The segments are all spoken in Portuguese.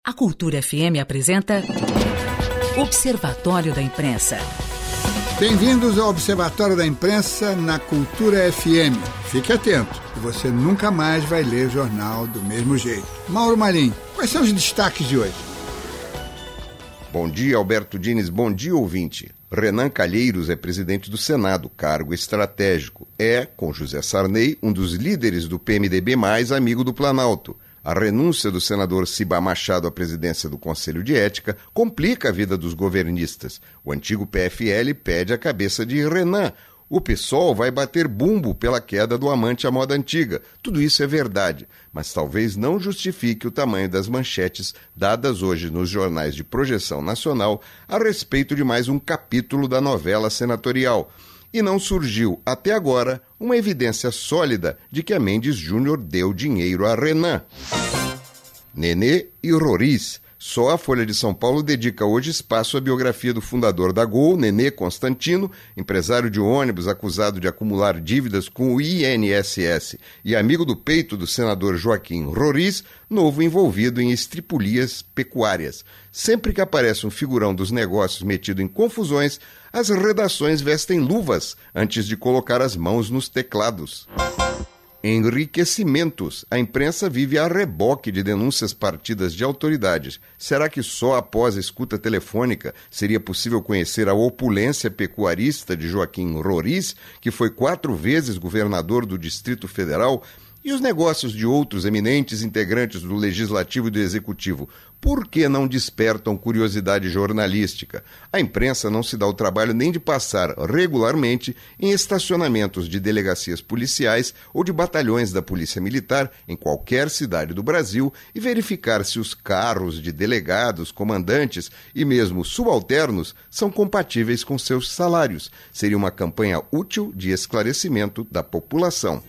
A Cultura FM apresenta Observatório da Imprensa. Bem-vindos ao Observatório da Imprensa na Cultura FM. Fique atento, que você nunca mais vai ler jornal do mesmo jeito. Mauro Malim, quais são os destaques de hoje? Bom dia, Alberto Diniz. Bom dia, ouvinte. Renan Calheiros é presidente do Senado, cargo estratégico. É, com José Sarney, um dos líderes do PMDB mais amigo do Planalto. A renúncia do senador Ciba Machado à presidência do Conselho de Ética complica a vida dos governistas. O antigo PFL pede a cabeça de Renan. O PSOL vai bater bumbo pela queda do amante à moda antiga. Tudo isso é verdade, mas talvez não justifique o tamanho das manchetes dadas hoje nos jornais de projeção nacional a respeito de mais um capítulo da novela senatorial. E não surgiu, até agora, uma evidência sólida de que a Mendes Júnior deu dinheiro a Renan. Nenê e Roriz. Só a Folha de São Paulo dedica hoje espaço à biografia do fundador da Gol, Nenê Constantino, empresário de ônibus acusado de acumular dívidas com o INSS e amigo do peito do senador Joaquim Roriz, novo envolvido em estripulias pecuárias. Sempre que aparece um figurão dos negócios metido em confusões, as redações vestem luvas antes de colocar as mãos nos teclados. Enriquecimentos. A imprensa vive a reboque de denúncias partidas de autoridades. Será que só após a escuta telefônica seria possível conhecer a opulência pecuarista de Joaquim Roriz, que foi 4 vezes governador do Distrito Federal, e os negócios de outros eminentes integrantes do Legislativo e do Executivo? Por que não despertam curiosidade jornalística? A imprensa não se dá o trabalho nem de passar regularmente em estacionamentos de delegacias policiais ou de batalhões da Polícia Militar em qualquer cidade do Brasil e verificar se os carros de delegados, comandantes e mesmo subalternos são compatíveis com seus salários. Seria uma campanha útil de esclarecimento da população.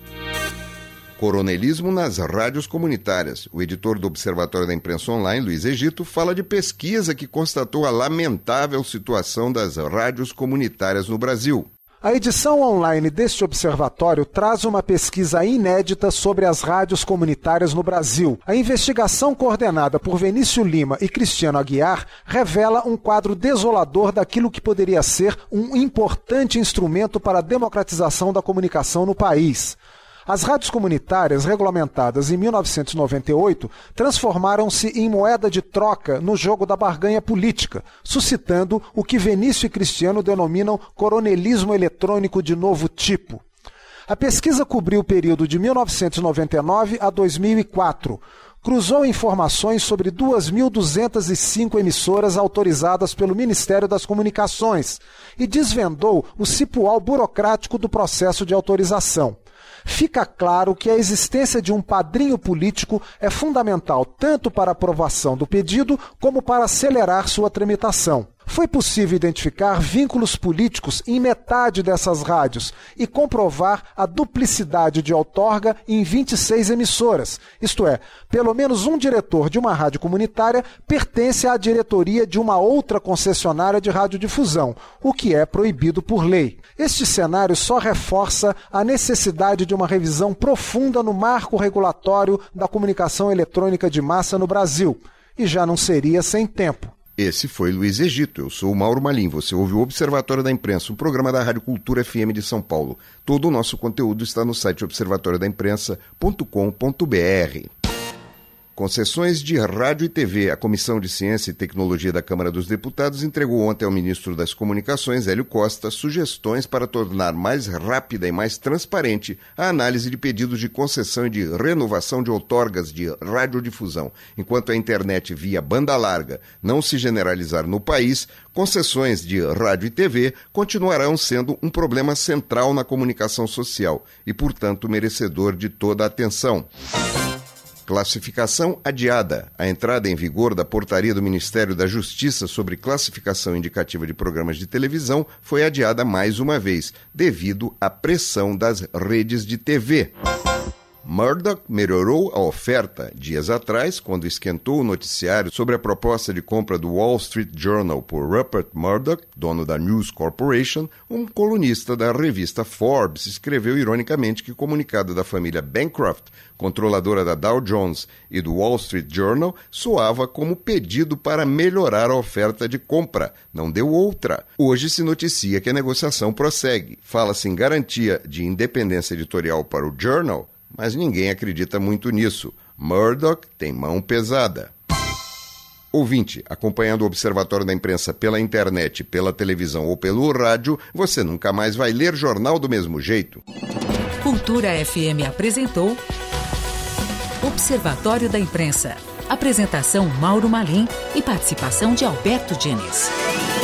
Coronelismo nas rádios comunitárias. O editor do Observatório da Imprensa Online, Luiz Egito, fala de pesquisa que constatou a lamentável situação das rádios comunitárias no Brasil. A edição online deste observatório traz uma pesquisa inédita sobre as rádios comunitárias no Brasil. A investigação coordenada por Vinícius Lima e Cristiano Aguiar revela um quadro desolador daquilo que poderia ser um importante instrumento para a democratização da comunicação no país. As rádios comunitárias, regulamentadas em 1998, transformaram-se em moeda de troca no jogo da barganha política, suscitando o que Vinícius e Cristiano denominam coronelismo eletrônico de novo tipo. A pesquisa cobriu o período de 1999 a 2004. Cruzou informações sobre 2.205 emissoras autorizadas pelo Ministério das Comunicações e desvendou o cipual burocrático do processo de autorização. Fica claro que a existência de um padrinho político é fundamental tanto para a aprovação do pedido como para acelerar sua tramitação. Foi possível identificar vínculos políticos em metade dessas rádios e comprovar a duplicidade de outorga em 26 emissoras. Isto é, pelo menos um diretor de uma rádio comunitária pertence à diretoria de uma outra concessionária de radiodifusão, o que é proibido por lei. Este cenário só reforça a necessidade de uma revisão profunda no marco regulatório da comunicação eletrônica de massa no Brasil. E já não seria sem tempo. Esse foi Luiz Egito. Eu sou o Mauro Malim. Você ouve o Observatório da Imprensa, um programa da Rádio Cultura FM de São Paulo. Todo o nosso conteúdo está no site observatoriodaimpressa.com.br. Concessões de rádio e TV. A Comissão de Ciência e Tecnologia da Câmara dos Deputados entregou ontem ao ministro das Comunicações, Hélio Costa, sugestões para tornar mais rápida e mais transparente a análise de pedidos de concessão e de renovação de outorgas de radiodifusão. Enquanto a internet via banda larga não se generalizar no país, concessões de rádio e TV continuarão sendo um problema central na comunicação social e, portanto, merecedor de toda a atenção. Classificação adiada. A entrada em vigor da portaria do Ministério da Justiça sobre classificação indicativa de programas de televisão foi adiada mais uma vez, devido à pressão das redes de TV. Murdoch melhorou a oferta dias atrás, quando esquentou o noticiário sobre a proposta de compra do Wall Street Journal por Rupert Murdoch, dono da News Corporation. Um colunista da revista Forbes escreveu ironicamente que o comunicado da família Bancroft, controladora da Dow Jones e do Wall Street Journal, soava como pedido para melhorar a oferta de compra. Não deu outra. Hoje se noticia que a negociação prossegue. Fala-se em garantia de independência editorial para o Journal, mas ninguém acredita muito nisso. Murdoch tem mão pesada. Ouvinte, acompanhando o Observatório da Imprensa pela internet, pela televisão ou pelo rádio, você nunca mais vai ler jornal do mesmo jeito. Cultura FM apresentou Observatório da Imprensa. Apresentação Mauro Malim e participação de Alberto Diniz.